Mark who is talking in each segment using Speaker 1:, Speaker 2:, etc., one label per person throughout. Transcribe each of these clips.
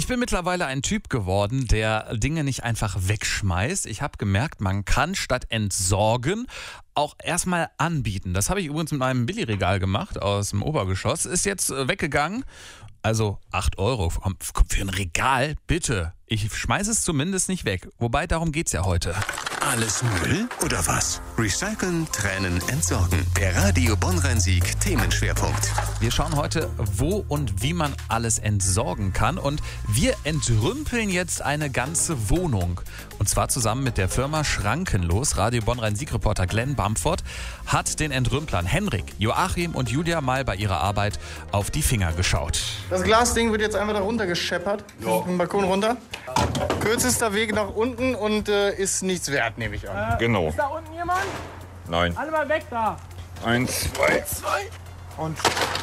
Speaker 1: Ich bin mittlerweile ein Typ geworden, der Dinge nicht einfach wegschmeißt. Ich habe gemerkt, man kann statt entsorgen auch erstmal anbieten. Das habe ich übrigens mit meinem Billigregal gemacht aus dem Obergeschoss. Ist jetzt weggegangen. Also 8 € für ein Regal, bitte. Ich schmeiße es zumindest nicht weg. Wobei, darum geht's ja heute.
Speaker 2: Alles Müll oder was? Recyceln, trennen, entsorgen. Der Radio Bonn-Rhein-Sieg Themenschwerpunkt.
Speaker 1: Wir schauen heute, wo und wie man alles entsorgen kann. Und wir entrümpeln jetzt eine ganze Wohnung. Und zwar zusammen mit der Firma Schrankenlos. Radio Bonn-Rhein-Sieg-Reporter Glenn Bamford hat den Entrümplern Henrik, Joachim und Julia mal bei ihrer Arbeit auf die Finger geschaut.
Speaker 3: Das Glasding wird jetzt einfach da runter gescheppert. Ja. Vom Balkon runter. Kürzester Weg nach unten und ist nichts wert, nehme ich an.
Speaker 4: Genau.
Speaker 5: Ist da unten jemand?
Speaker 4: Nein.
Speaker 5: Alle mal weg da.
Speaker 4: 1, 2 und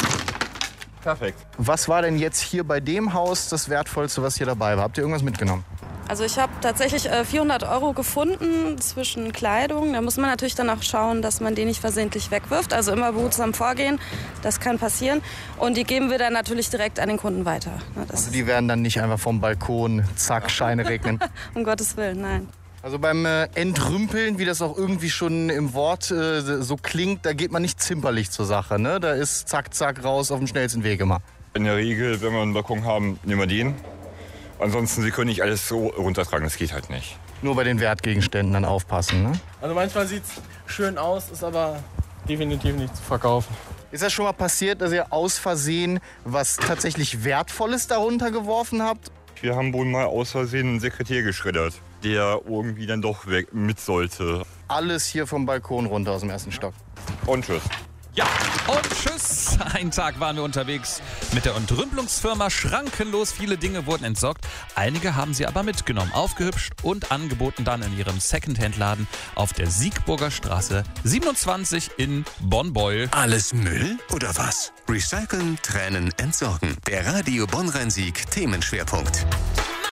Speaker 4: perfekt.
Speaker 3: Was war denn jetzt hier bei dem Haus das Wertvollste, was hier dabei war? Habt ihr irgendwas mitgenommen?
Speaker 6: Also ich habe tatsächlich 400 € gefunden zwischen Kleidung. Da muss man natürlich dann auch schauen, dass man die nicht versehentlich wegwirft. Also immer behutsam vorgehen, das kann passieren. Und die geben wir dann natürlich direkt an den Kunden weiter.
Speaker 3: Also die werden dann nicht einfach vom Balkon, zack, Scheine regnen?
Speaker 6: Um Gottes Willen, nein.
Speaker 3: Also beim Entrümpeln, wie das auch irgendwie schon im Wort so klingt, da geht man nicht zimperlich zur Sache, ne? Da ist zack, zack, raus auf dem schnellsten Weg immer.
Speaker 4: In der Regel, wenn wir einen Balkon haben, nehmen wir den. Ansonsten, Sie können nicht alles so runtertragen, das geht halt nicht.
Speaker 3: Nur bei den Wertgegenständen dann aufpassen, ne?
Speaker 5: Also manchmal sieht es schön aus, ist aber definitiv nicht zu verkaufen.
Speaker 3: Ist das schon mal passiert, dass ihr aus Versehen was tatsächlich Wertvolles darunter geworfen habt?
Speaker 4: Wir haben wohl mal aus Versehen einen Sekretär geschreddert, der irgendwie dann doch weg mit sollte.
Speaker 3: Alles hier vom Balkon runter aus dem ersten Stock.
Speaker 4: Und tschüss.
Speaker 1: Ja, und tschüss. Einen Tag waren wir unterwegs mit der Entrümpelungsfirma Schrankenlos. Viele Dinge wurden entsorgt. Einige haben sie aber mitgenommen, aufgehübscht und angeboten dann in ihrem Secondhand-Laden auf der Siegburger Straße 27 in Bonn-Beuel.
Speaker 2: Alles Müll oder was? Recyceln, trennen, entsorgen. Der Radio Bonn-Rhein-Sieg Themenschwerpunkt.